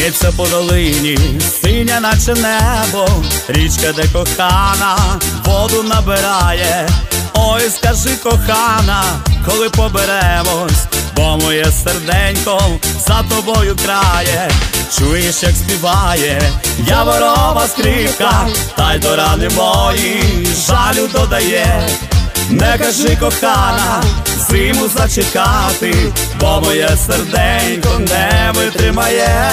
В'ється по долині, синя наче небо, річка, де кохана воду набирає. Ой, скажи, кохана, коли поберемось, бо моє серденько за тобою крає. Чуєш, як співає яворова скрипка, та й до рани мої жалю додає. Не кажи, кохана, зиму зачекати, бо моє серденько не витримає.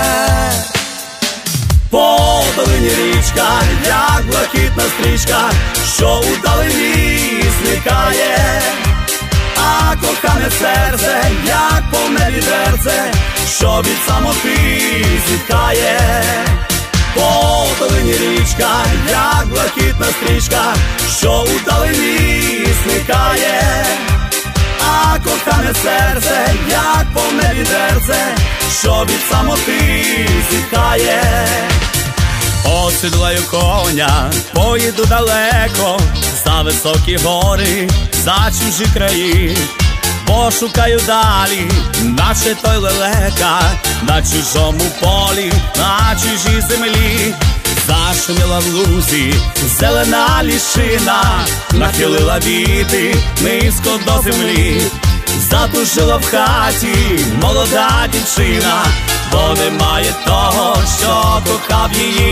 По долині річка, як блакитна стрічка, що удалині зникає. А кохане серце, як повне відерце, що від самоти зітхає. По долині річка, як блакитна стрічка, що удалині зникає. А кохане серце, як повне відерце, що від самоти зітхає. Осідлаю коня, поїду далеко, за високі гори, за чужі краї. Пошукаю далі, наче той лелека, на чужому полі, на чужій землі. Зашуміла в лузі зелена ліщина, нахилила віти низько до землі. Затужила в хаті молода дівчина, бо немає того, що кохав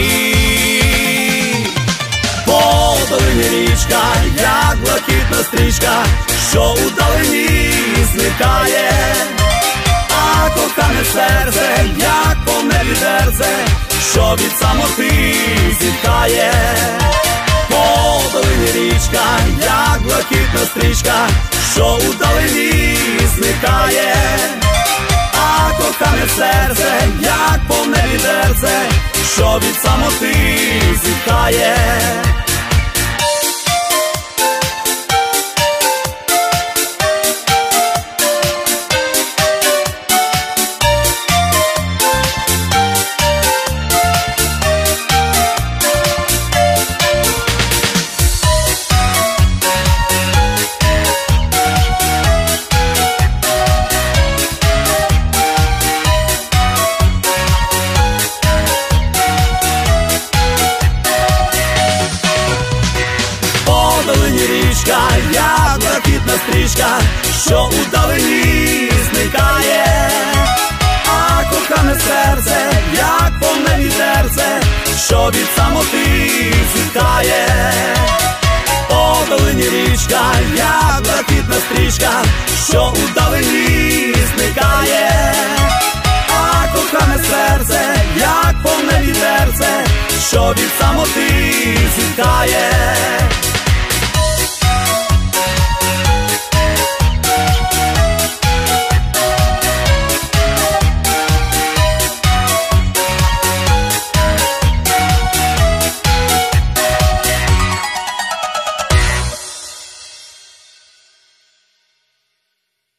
її. По долині річка, як блакитна стрічка, що удалині зникає. А кохане серце, як повне відерце, що від самоти зітхає. По долині річка, як блакитна стрічка, що удалині зникає. А кохане серце, як повне відерце, що від самоти зітхає. По долині річка, як блакитна стрічка, що удалині зникає. А кохане серце, як повне відерце, що від самоти зітхає. По долині річка, як блакитна стрічка, що удалині зникає. А кохане серце, як повне відерце, що від самоти зітхає.